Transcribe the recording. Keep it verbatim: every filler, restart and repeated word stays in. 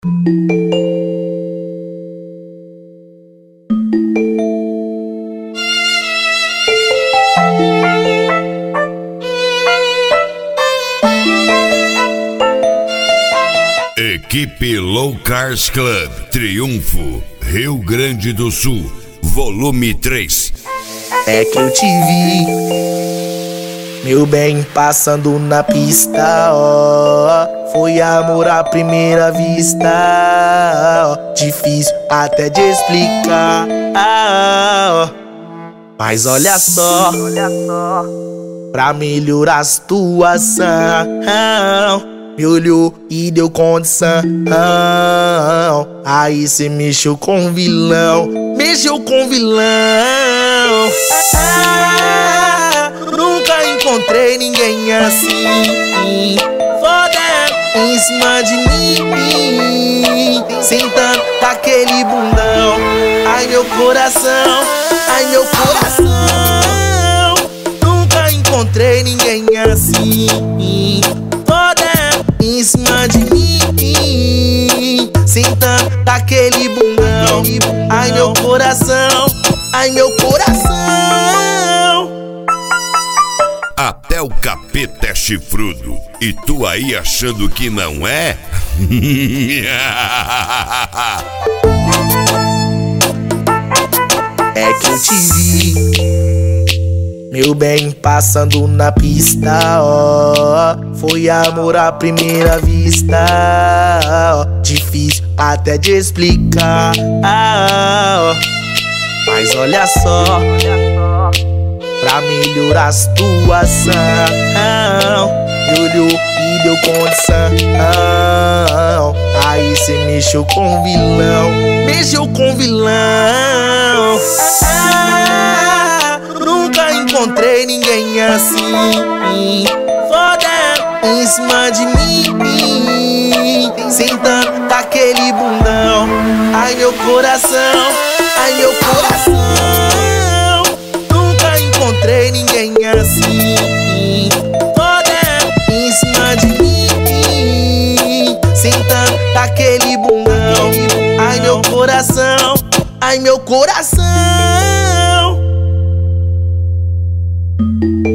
Equipe Low Cars Club, Triunfo, Rio Grande do Sul, volume três. É que eu te vi, meu bem, passando na pista, ó. Foi amor à primeira vista, ó. Difícil até de explicar, ó. Mas olha só, pra melhorar a situação, me olhou e deu condição. Aí cê mexeu com vilão, mexeu com vilão. Ah, nunca encontrei ninguém assim, foda em cima de mim, sentando aquele bundão. Ai meu coração, ai meu coração. Nunca encontrei ninguém assim, em cima de mim, sentando daquele bundão. Ai meu coração, ai meu coração. Até o capeta é chifrudo, e tu aí achando que não é? É que eu te vi, meu bem, passando na pista, ó. Foi amor à primeira vista, ó. Difícil até de explicar, ó. Mas olha só, pra melhorar a situação, me olhou e deu condição. Aí cê mexeu com vilão, mexeu com vilão. Nunca encontrei ninguém assim, foda em cima de mim, sentando daquele bundão. Ai meu coração, ai meu coração. Nunca encontrei ninguém assim, foda em cima de mim, sentando daquele bundão. Ai meu coração, ai meu coração.